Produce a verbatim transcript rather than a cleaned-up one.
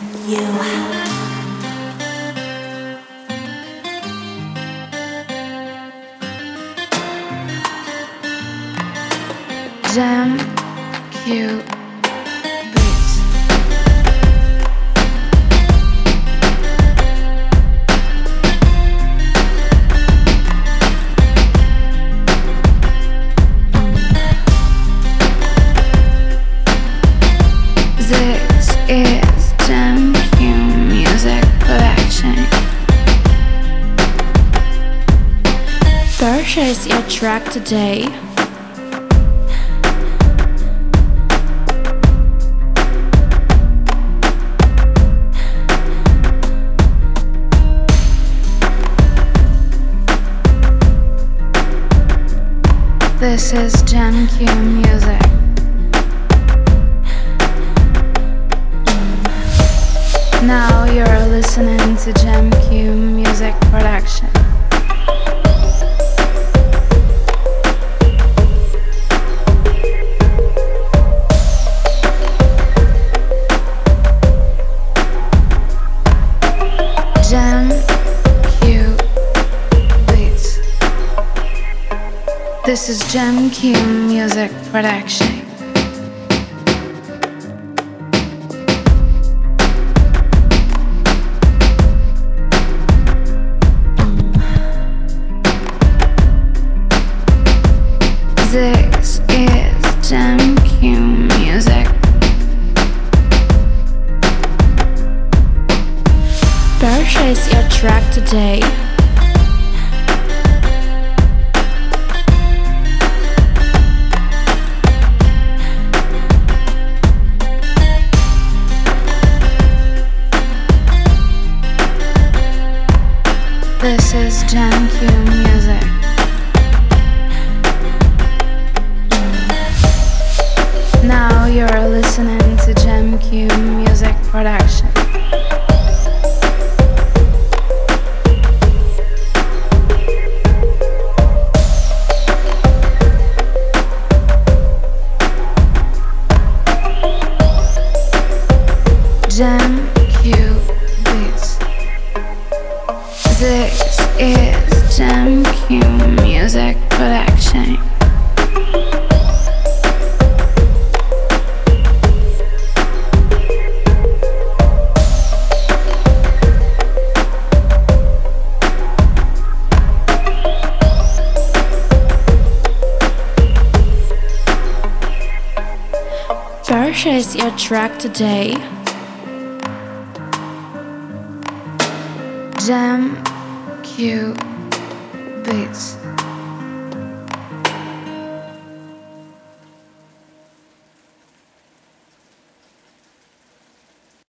You. Jam Q Beats. This is Jam Q Music Production. Purchase your track today. This is Jam Q Music. Now you're listening to Jam Q Music Production. Jam Q Beats. This is Jam Q Music Production. This is Jam Q Music. Purchase your track today. This is Jam Q Music. Now you're listening to Jam Q Music Production. Jam Q Beats. This is Jam Q Music Production. Purchase your track today. Jam Q Beats.